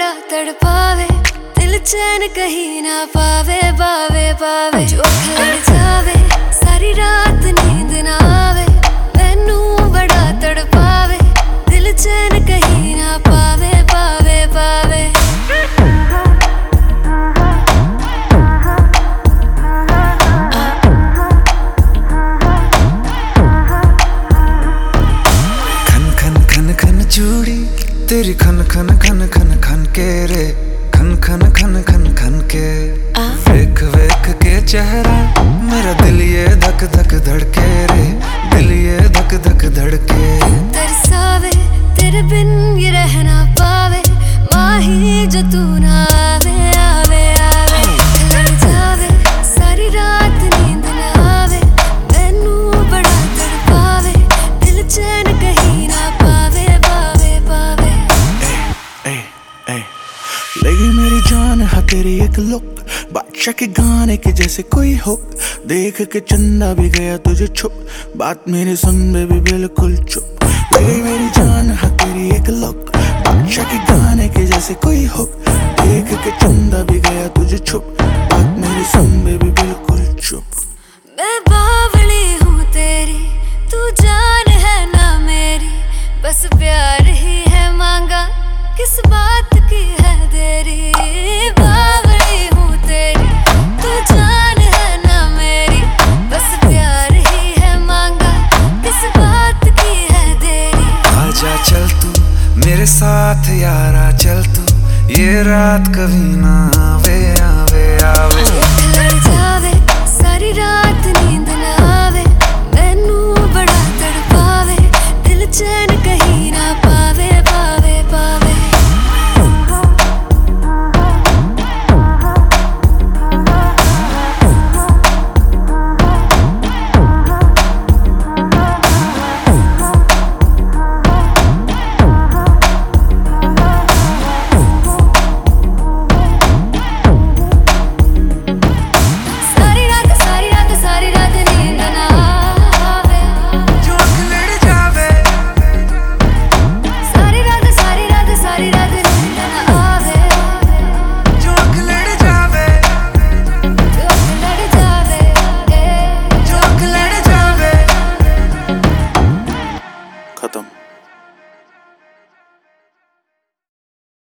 बड़ा तड़पावे, दिल चैन कहीं ना पावे, पावे पावे। जो खड़ जावे सारी रात नींद ना आवे, मैनू बड़ा तड़पावे, दिल चैन कहीं ना पावे, पावे पावे। खन खन खन खन चूड़ी तेरी खन खन खन खन खन के रे, खन खन खन खन खन के। वेख वेख के चेहरा मेरा दिल ये धक धक धड़के रे, दिल ये धक धक धड़के। तरसावे तेरे बिन ये रह ना पावे, माही जो तू ना आवे, आवे आवे। लड़ जावे सारी रात नींद ना आवे, मैनू बड़ा तड़पावे, दिल चैन कहीं ना पावे, पावे पावे। ए, ए, ए, लगी मेरी जान है तेरी एक लुक, बादशाह के गाने के जैसे कोई हो। देख के चंदा भी गया तुझे छुप, बात मेरी सुन बेबी बिल्कुल चुप। लगी मेरी जान है तेरी एक लुक, बादशाह के गाने के जैसे कोई हो। देख के चंदा भी गया तुझे छुप, बात मेरी सुन बेबी बिल्कुल चुप। मैं बावली हूँ तेरी, तू जान है ना मेरी, बस प्यार ही है मांगा, किस बात की है देरी। बावली हूँ तेरी, तू जान है ना मेरी, बस प्यार ही है मांगा, किस बात की है देरी। आजा चल तू मेरे साथ यारा, चल तू ये रात कभी ना आवे।